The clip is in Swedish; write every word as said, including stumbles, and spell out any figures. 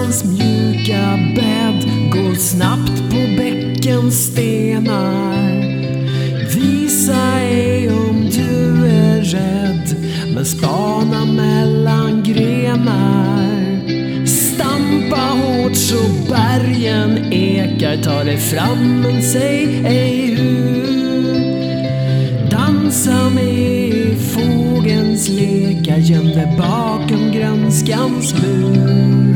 Dalsans mjuka bädd går snabbt på bäckens stenar. Visa ej om du är rädd, men spana mellan grenar. Stampa hårt så bergen ekar, ta dig fram men säg ej hur. Dansa med i fågelns lekar, göm dig bakom grönskans mur.